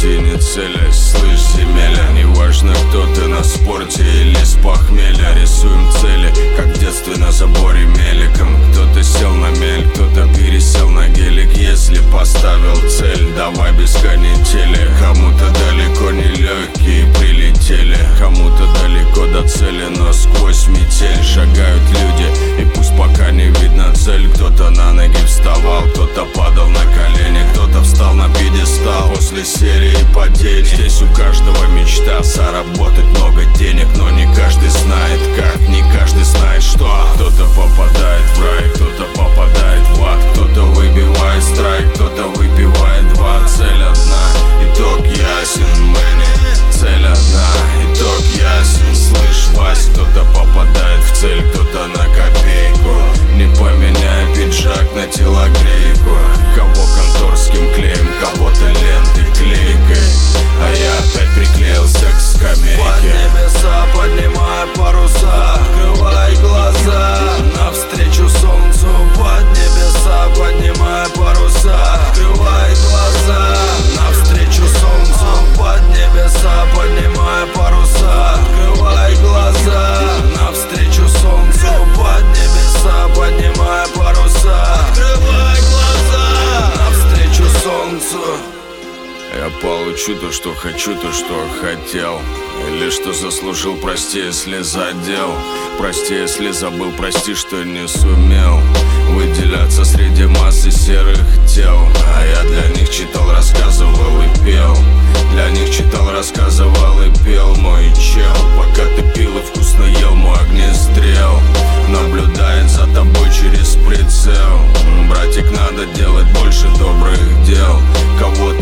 пути не целясь. Слышь, земеля, неважно кто ты, на спорте или с похмелья. Рисуем цели, как в детстве на заборе меликом. Кто-то сел на мель, кто-то пересел на гелик. Если поставил цель, давай без канители. Кому-то далеко не легкие прилетели, кому-то далеко до цели, но сквозь метель шагают люди, и пусть пока не видно цель. Кто-то на ноги вставал, кто-то падал на колени, кто-то встал на пьедестал после серии падений. Здесь у каждого мечта заработать много денег, но не каждый знает как, не каждый знает что. Кто-то попадает в рай, кто-то попадает в ад, кто-то выбивает страйк, кто-то выпивает два. Цель одна, итог ясен, мэни. Цель одна, итог ясен. Слышь, Вась, кто-то попадает в цель, кто-то на копейку, не поменяя пиджак на телогрейку. Кого конторским клеем, кого-то лентой клейкой, а я опять приклеился к скамейке. Под небеса поднимая паруса, открывай глаза навстречу солнцу. Под небеса поднимая паруса, открывай глаза навстречу солнцу. Под небеса поднимая паруса, открывай глаза навстречу солнцу. Под небеса поднимая паруса, открывай глаза навстречу солнцу. Я получу то, что хочу, то, что хотел, или что заслужил, прости, если задел. Прости, если забыл, прости, что не сумел выделяться среди массы серых тел. А я для них читал, рассказывал и пел. Для них читал, рассказывал и пел. Мой чел, пока ты пил и вкусно ел, мой огнестрел наблюдает за тобой через прицел. Братик, надо делать больше добрых дел. Кого